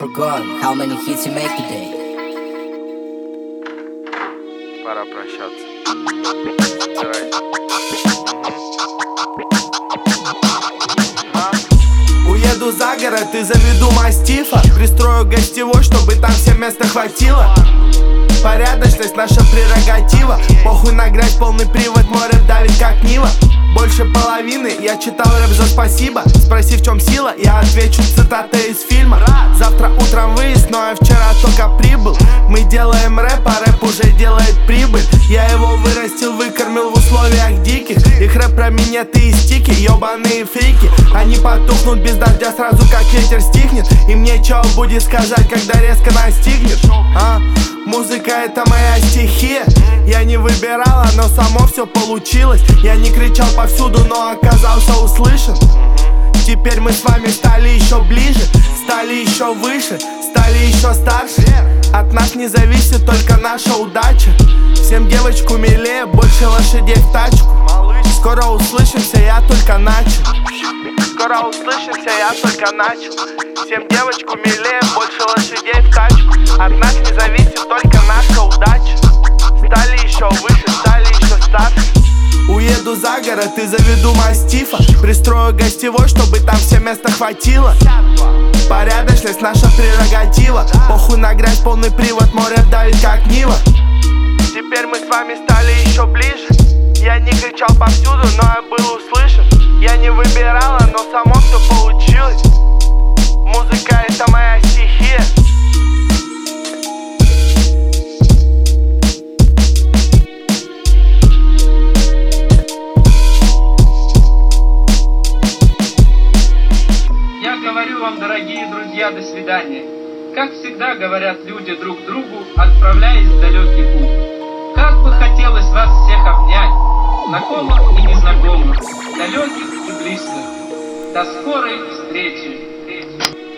Forgot how many hits you make today. Пора прощаться. Давай. Уеду за город и заведу мастифа. Пристрою гостевой, чтобы там всем места хватило. Порядочность наша прерогатива. Похуй на грязь, полный привод, море давит как Нива. Больше половины я читал рэп за спасибо. Спроси, в чем сила, я отвечу цитаты из фильма. Завтра утром выезд, но я вчера только прибыл. Мы делаем рэп, а рэп уже делает прибыль. Я его вырастил, выкормил в условиях диких. Их рэп про минеты и стики, ёбаные фрики. Они потухнут без дождя сразу, как ветер стихнет. Им нечего будет сказать, когда резко настигнет. Музыка — это моя стихия. Я не выбирала, но само все получилось. Я не кричал повсюду, но оказался услышан. Теперь мы с вами стали еще ближе, стали еще выше, стали еще старше. От нас не зависит только наша удача. Всем девочку милее, больше лошадей в тачку. Скоро услышимся, я только начал. Скоро услышимся, я только начал. Всем девочку милее, больше лошадей в тачку. От нас не зависит только наша удача. Стали еще выше, стали еще старше. Уеду за город и заведу мастифа. Пристрою гостевой, чтобы там всем места хватило. Порядочность наша прерогатива. Похуй на грязь, полный привод, море давит как Нива. Теперь мы с вами стали еще ближе. Я не кричал повсюду, но я был услышан. Я не выбирала, но само все получилось. Музыка — это моя стихия. Я говорю вам, дорогие друзья, до свидания. Как всегда говорят люди друг другу, отправляясь в далекий путь. Как бы хотелось вас всех обнять, знакомых и незнакомых, далеких и близких. До скорой встречи.